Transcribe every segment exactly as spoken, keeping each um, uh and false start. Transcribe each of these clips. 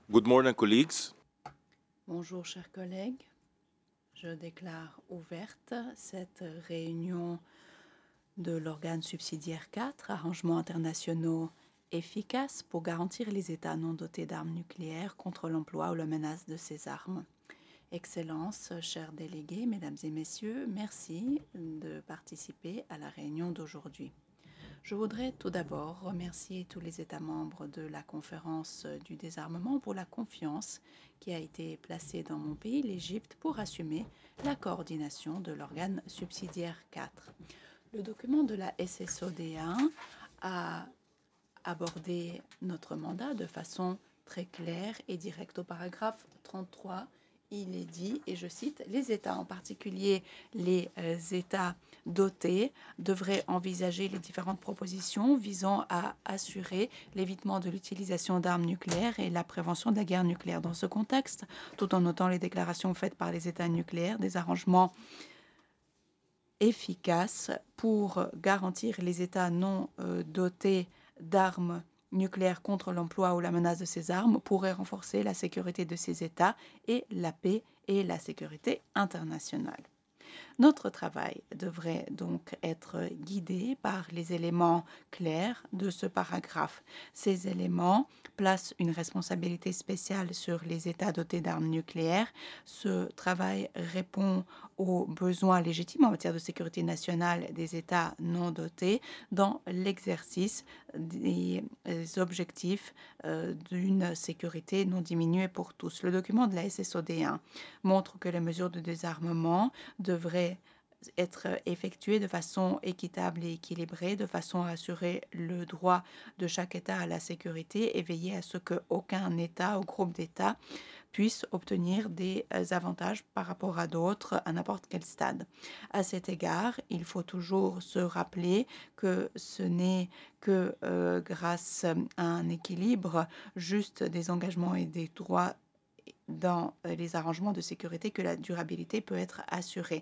Good morning, colleagues. Bonjour chers collègues, je déclare ouverte cette réunion de l'organe subsidiaire quatre, arrangements internationaux efficaces pour garantir les États non dotés d'armes nucléaires contre l'emploi ou la menace de ces armes. Excellences, chers délégués, mesdames et messieurs, merci de participer à la réunion d'aujourd'hui. Je voudrais tout d'abord remercier tous les États membres de la conférence du désarmement pour la confiance qui a été placée dans mon pays, l'Égypte, pour assumer la coordination de l'organe subsidiaire quatre. Le document de la S S O D un a abordé notre mandat de façon très claire et directe. Au paragraphe trente-trois, il est dit, et je cite, « Les États, en particulier les euh, États dotés, devraient envisager les différentes propositions visant à assurer l'évitement de l'utilisation d'armes nucléaires et la prévention de la guerre nucléaire. Dans ce contexte, tout en notant les déclarations faites par les États nucléaires, des arrangements efficaces pour garantir les États non euh, dotés d'armes nucléaires contre l'emploi ou la menace de ces armes pourraient renforcer la sécurité de ces États et la paix et la sécurité internationale. Notre travail devrait donc être guidé par les éléments clairs de ce paragraphe. Ces éléments placent une responsabilité spéciale sur les États dotés d'armes nucléaires. Ce travail répond aux besoins légitimes en matière de sécurité nationale des États non dotés dans l'exercice des objectifs euh, d'une sécurité non diminuée pour tous. Le document de la S S O D un montre que les mesures de désarmement devraient être effectuées de façon équitable et équilibrée, de façon à assurer le droit de chaque État à la sécurité et veiller à ce qu'aucun État ou groupe d'États puisse obtenir des avantages par rapport à d'autres à n'importe quel stade. À cet égard, il faut toujours se rappeler que ce n'est que euh, grâce à un équilibre juste des engagements et des droits dans les arrangements de sécurité que la durabilité peut être assurée.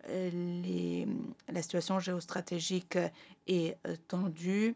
Les, la situation géostratégique est tendue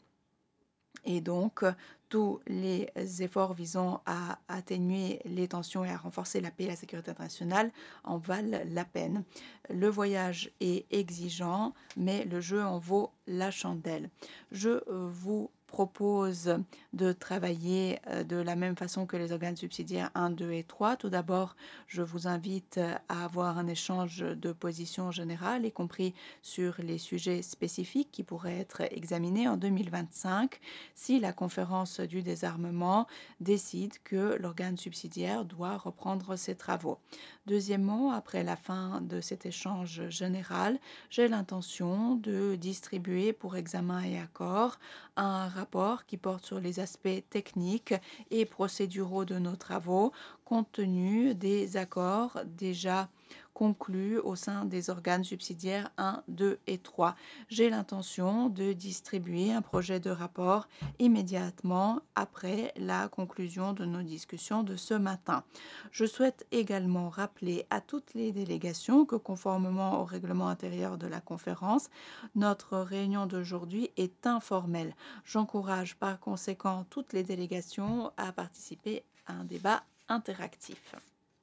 et donc tous les efforts visant à atténuer les tensions et à renforcer la paix et la sécurité internationale en valent la peine. Le voyage est exigeant, mais le jeu en vaut la chandelle. Je vous propose de travailler de la même façon que les organes subsidiaires un, deux et trois. Tout d'abord, je vous invite à avoir un échange de positions générales, y compris sur les sujets spécifiques qui pourraient être examinés en deux mille vingt-cinq si la conférence du désarmement décide que l'organe subsidiaire doit reprendre ses travaux. Deuxièmement, après la fin de cet échange général, j'ai l'intention de distribuer pour examen et accord un rapport qui porte sur les aspects techniques et procéduraux de nos travaux, compte tenu des accords déjà conclus au sein des organes subsidiaires un, deux et trois. J'ai l'intention de distribuer un projet de rapport immédiatement après la conclusion de nos discussions de ce matin. Je souhaite également rappeler à toutes les délégations que conformément au règlement intérieur de la conférence, notre réunion d'aujourd'hui est informelle. J'encourage par conséquent toutes les délégations à participer à un débat interactif.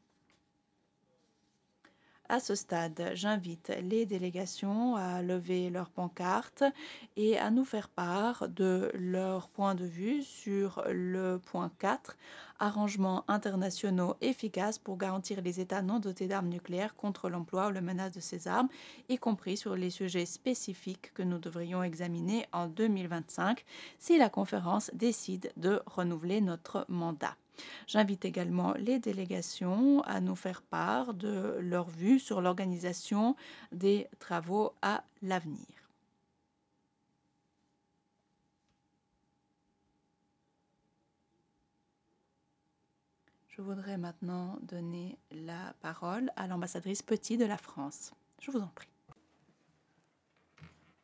À ce stade, j'invite les délégations à lever leurs pancartes et à nous faire part de leur point de vue sur le point quatre, arrangements internationaux efficaces pour garantir les États non dotés d'armes nucléaires contre l'emploi ou la menace de ces armes, y compris sur les sujets spécifiques que nous devrions examiner en deux mille vingt-cinq si la conférence décide de renouveler notre mandat. J'invite également les délégations à nous faire part de leur vue sur l'organisation des travaux à l'avenir. Je voudrais maintenant donner la parole à l'ambassadrice Petit de la France. Je vous en prie.